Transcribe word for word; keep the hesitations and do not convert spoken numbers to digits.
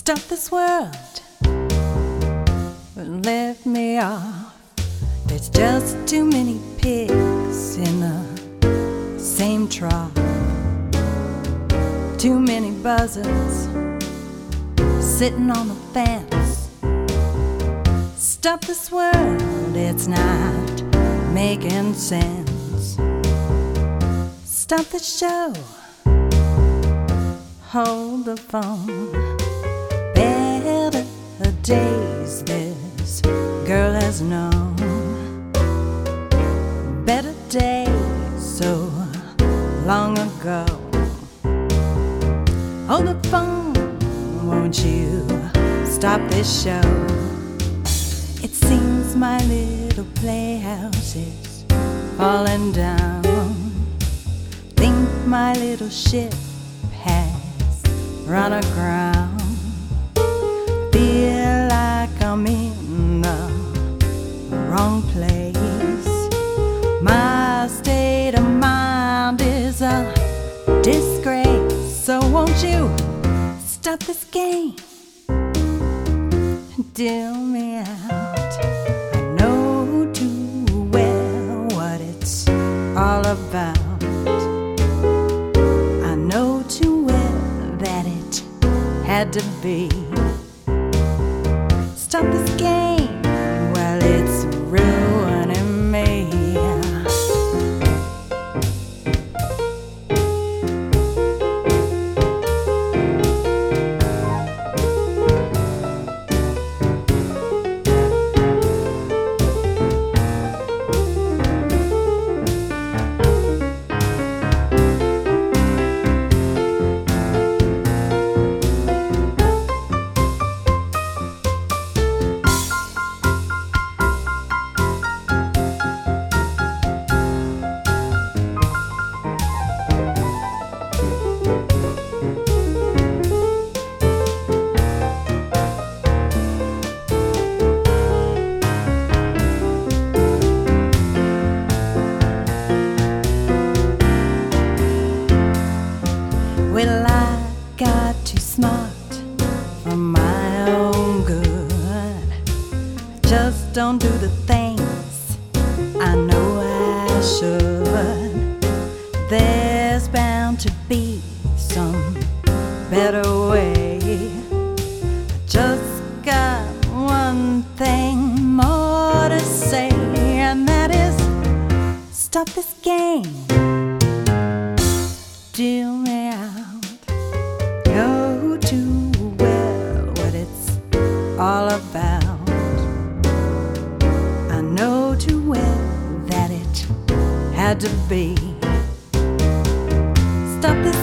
Stop this world and let me off. There's just too many pigs in the same trough. Too many buzzards sitting on the fence. Stop this world, it's not making sense. Stop the show, hold the phone. Better days this girl has known. Better days so long ago. Hold the phone, won't you stop this show? It seems my little playhouse is falling down. Think my little ship has run aground. Feel like I'm in the wrong place. My state of mind is a disgrace. So won't you stop this game? Deal me out. I know too well what it's all about. I know too well that it had to be. Stop this game, well, it's ruining me. Well, I got too smart for my own good. Just don't do the things I know I should. There's bound to be some better way. I just got one thing more to say, and that is stop this game. Deal me out. Know too well what it's all about. I know too well that it had to be. Stop this